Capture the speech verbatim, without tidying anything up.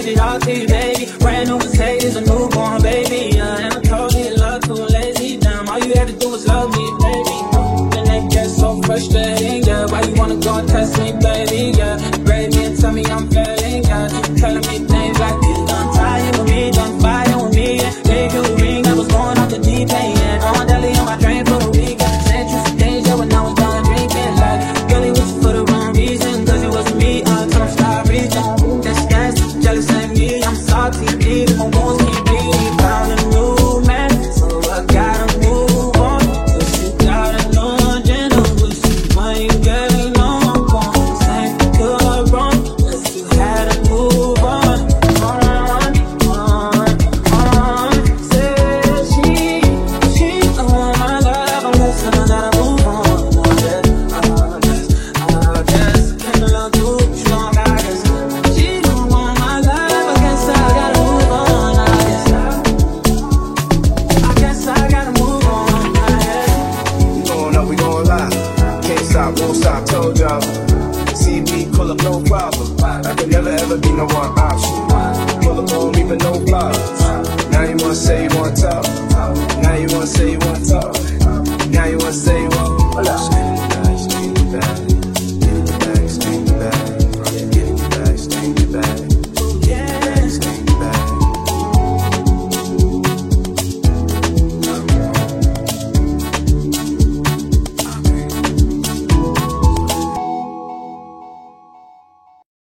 give it all to you, baby. Brand new Mercedes, a newborn baby. Yeah, and I told you love too lazy. Damn, all you had to do was love me, baby. And that gets so frustrating, yeah. Why you wanna go and test me, baby? Yeah, grade me and tell me I'm failing, yeah. Telling me things like you done tired with me, done fire with me. Yeah, gave you a ring, I was going off the deep end. Yeah, on deli on my train for the weekend. Sent you some things, yeah, when I was done drinking. Like, girl, it was for the wrong reason, cause it wasn't me. Uh, till I start reaching. That's that's jealous of me. I'm salty, deep, my wounds keep bleeding. Found a new man, so I gotta move on. Cause you got a new agenda, which is why you getting on. Same good wrong, cause you had to move on. On, on, on. Said she, she don't want my love, unless I gotta move on. I just, I just, I just can't love too strong, I guess. She don't want my love, I guess I gotta move on. I guess I, I guess I gotta move on. I guess. We going up, we going live. Can't stop, won't stop, told y'all. See me pull up, no problem. I could never ever be no one option. Pull up on me, but no flaws. Now you wanna say